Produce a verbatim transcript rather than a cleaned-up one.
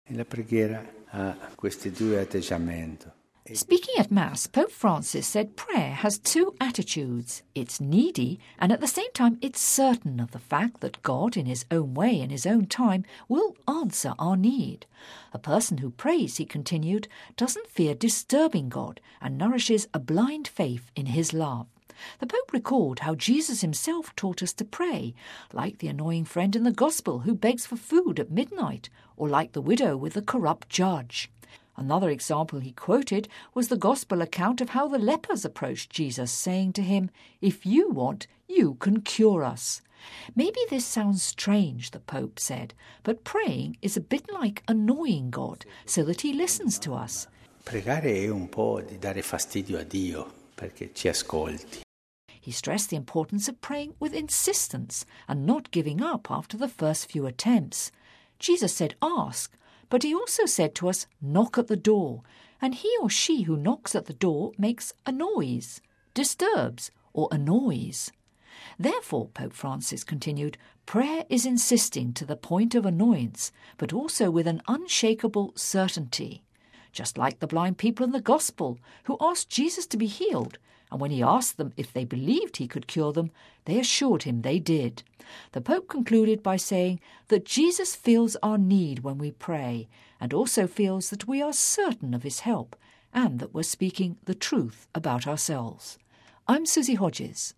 E la preghiera ha questi due atteggiamenti. Speaking at Mass, Pope Francis said prayer has two attitudes. It's needy, and at the same time it's certain of the fact that God, in his own way, in his own time, will answer our need. A person who prays, he continued, doesn't fear disturbing God and nourishes a blind faith in his love. The Pope recalled how Jesus himself taught us to pray, like the annoying friend in the Gospel who begs for food at midnight, or like the widow with the corrupt judge. Another example he quoted was the Gospel account of how the lepers approached Jesus, saying to him, "If you want, you can cure us." Maybe this sounds strange, the Pope said, but praying is a bit like annoying God so that he listens to us. Pregare è un po' di dare fastidio a Dio perché ci ascolti. He stressed the importance of praying with insistence and not giving up after the first few attempts. Jesus said, "Ask," but he also said to us, "Knock at the door," and he or she who knocks at the door makes a noise, disturbs, or annoys. Therefore, Pope Francis continued, prayer is insisting to the point of annoyance, but also with an unshakable certainty. Just like the blind people in the Gospel who asked Jesus to be healed, and when he asked them if they believed he could cure them, they assured him they did. The Pope concluded by saying that Jesus feels our need when we pray, and also feels that we are certain of his help, and that we're speaking the truth about ourselves. I'm Susie Hodges.